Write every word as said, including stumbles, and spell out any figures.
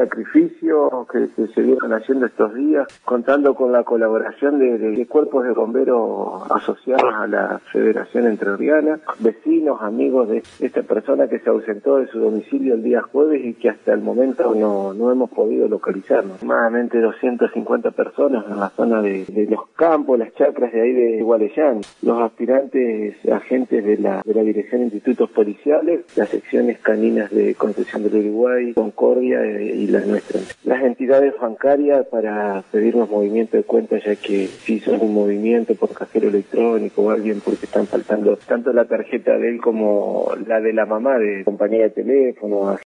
sacrificio que, que se vieron haciendo estos días, contando con la colaboración de, de, de cuerpos de bomberos asociados a la Federación Entrerriana, vecinos, amigos de esta persona que se ausentó de su domicilio el día jueves y que hasta el momento no, no hemos podido localizarnos. Aproximadamente doscientas cincuenta personas en la zona de, de los campos, las chacras de ahí de Gualeyán, los aspirantes agentes de la, de la Dirección de Institutos Policiales, las secciones caninas de Concepción del Uruguay, Concordia eh, y las nuestras. Las entidades bancarias para pedirnos movimiento de cuentas, ya que si son un movimiento por cajero electrónico o alguien porque están faltando tanto la tarjeta de él como la de la mamá de compañía de teléfono,